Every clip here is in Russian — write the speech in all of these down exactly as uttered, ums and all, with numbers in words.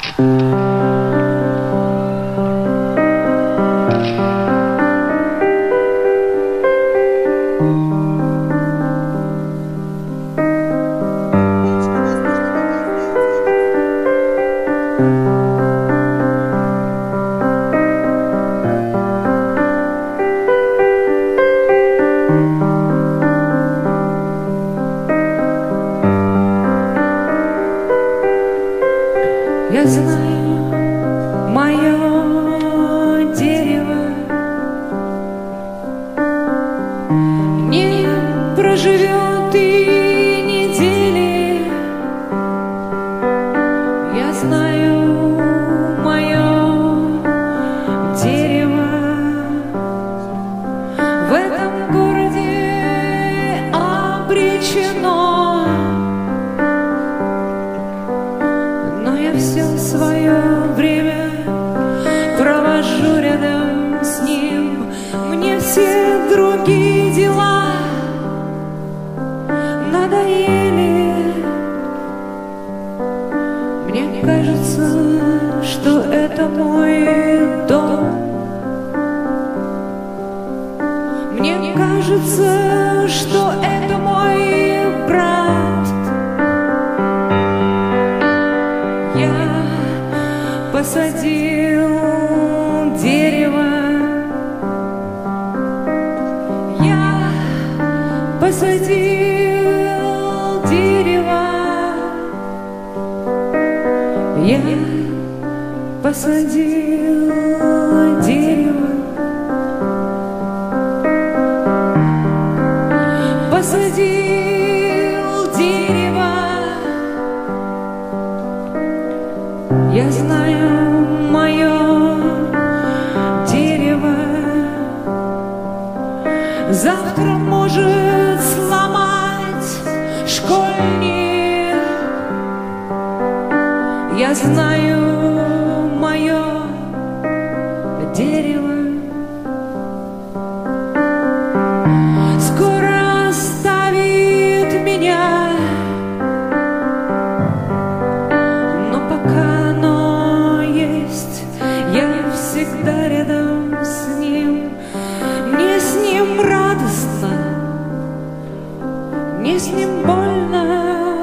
Я знаю, мое дерево не проживет и недели. Я знаю, мое дерево в этом городе обречено. Все свое время провожу рядом с ним. Мне все другие дела надоели. Мне кажется, что это мой дом. Мне кажется, что это мой брат. Я посадил дерево, я посадил дерево, я посадил дерево, посадил дерево. Я знаю, мое дерево завтра может сломать школьник. Я знаю, мое дерево скоро оставит меня. Но пока оно есть, я всегда рядом с ним. Мне с ним радостно, мне с ним больно.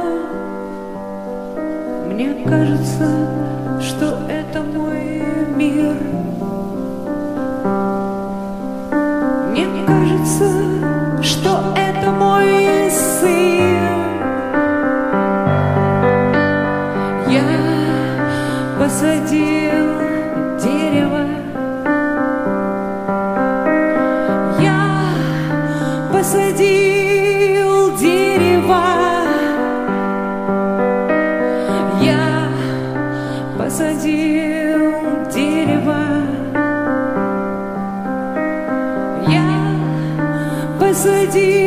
Мне кажется, что это мой мир. Мне кажется, что это мой сын. Я посадил дерево, я посадил дерево, я посадил дерево, я посадил